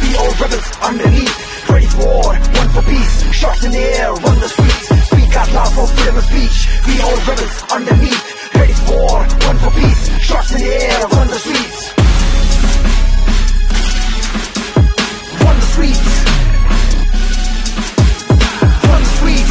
we all rebels underneath. Ready for war, one for peace. Shots in the air, run the streets. Speak out loud for freedom of speech. We all rebels underneath. Ready for war, one for peace. Shots in the air, run the streets. Run the streets. Run the streets.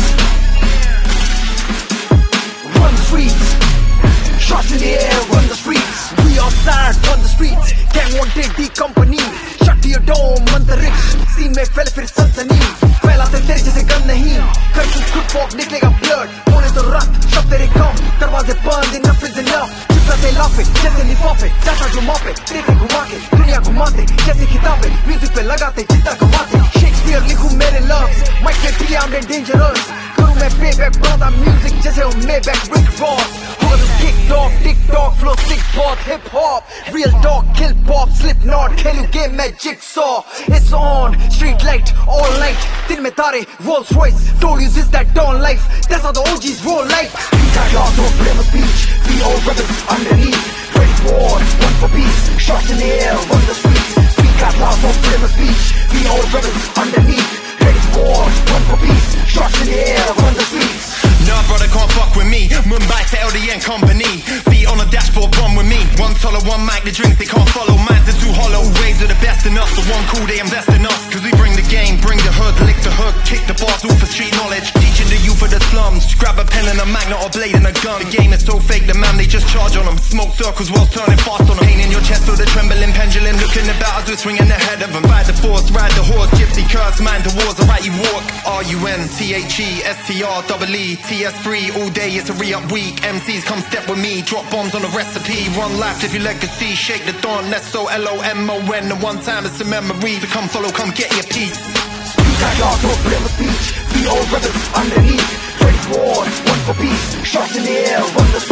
Run the streets. Shots in the air, run the streets. We outside, run the streets. Gang wanted the company. Shut to your dome, अंतरिक्ष scene में फैले फिर सनसनी. फैलाते तेरे जैसे gun नहीं. कर कुछ खुद पॉप निकलेगा ब्लड. बोले तो रक्त शब्द तेरे कम. दरवाजे बंद, enough is enough. चिपकाते लाफे जैसे लिफाफे. जाता जो मापे तेरे घुमा के दुनिया घुमाते जैसे किताबें. म्यूजिक पे लगाते जितना कमाते. शेक्सपियर लिखूं मेरे लफ्ज. माइक पे भी I'm dangerous. करूं मैं payback बनाता म्यूजिक जैसे हो Maybach Rick Ross. होगा तो TikTok flow sick बहुत hip hop. Real talk kill pop Slipknot खेलूं game में jigsaw. It's on street light all night. दिन में तारे Rolls Royce. Told you this that dawn life. That's how the OGs roll like. Speak out loud, no freedom of speech. We all rebels underneath. Ready for war, one for peace. Shots in the air, run the streets. Speak out loud, no freedom of speech. We all rebels underneath. Ready for war, one for peace. Shots in the air, run the streets. Nah, brother, can't fuck with me. Mumbai to LDN company. Feet on the dashboard, run with me. One taller, one mic, the drinks they can't follow. Minds are too hollow. Waves are the best in us. The one cool, they invest in us. Cause we bring the game, bring the hood, lick the hook, kick the bars, all for street knowledge. Teaching the youth of the slums. Grab a pen and a magnet or blade and a gun. The game is so fake, the man, they just charge on them. Smoke circles while turning fast on them. Pain in your chest, feel the trembling pendulum. Looking about as we're swinging ahead of them. Ride the force, ride the horse. Gypsy curse, mind the wars, alright you walk. RUNTHESTREE. TS3 all day, it's a re-up week. MCs come step with me, drop bombs on the recipe. Run life, live your legacy, shake the dawn. That's so LOMON. And one time it's a memory. So come follow, come get your piece. Speak out loud, no freedom of speech. We all rebels underneath. Ready for war, one for peace. Shots in the air, run the